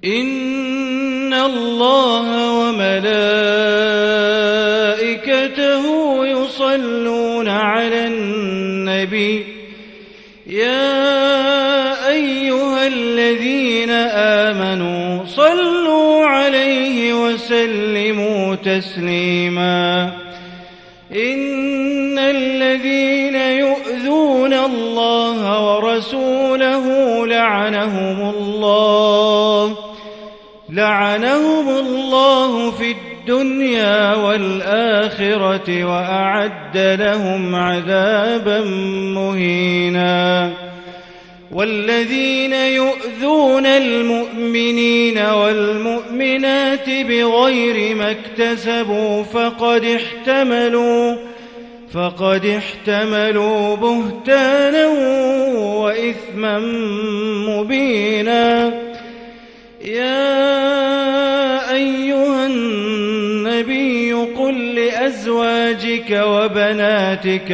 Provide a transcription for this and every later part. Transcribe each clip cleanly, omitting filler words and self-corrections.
إن الله وملائكته يصلون على النبي يا أيها الذين آمنوا صلوا عليه وسلموا تسليما إن الذين يؤذون الله ورسوله لعنهم الله في الدنيا والآخرة وأعد لهم عذابا مهينا والذين يؤذون المؤمنين والمؤمنات بغير ما اكتسبوا فقد احتملوا بهتانا وإثما مبينا يا أيها النبي قل لأزواجك وبناتك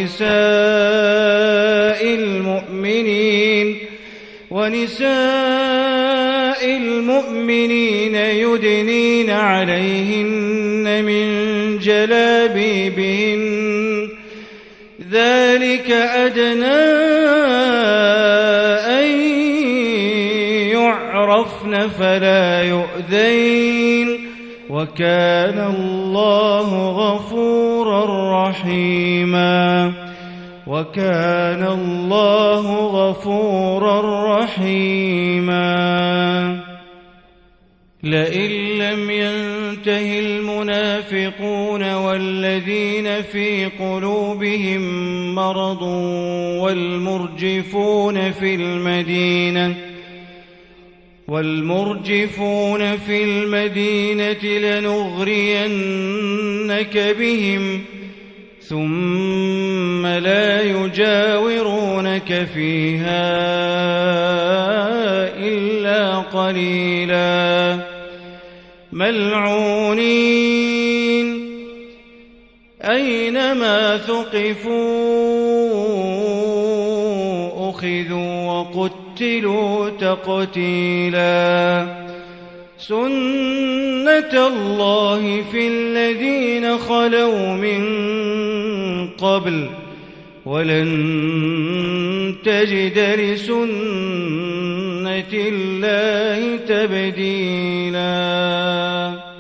ونساء المؤمنين يدنين عليهن من جلابيبهن ذلك أدنى أن يعرفن فلا يؤذين وكان الله غفورا رحيما لئن لم ينته المنافقون والذين في قلوبهم مرض والمرجفون في المدينة لنغرينك بهم ثم لا يجاورونك فيها إلا قليلا ملعونين أينما ثقفوا أخذوا وقتلوا تقتيلا سنة الله في الذين خلوا من قبل ولن تجد لسنة الله تبديلا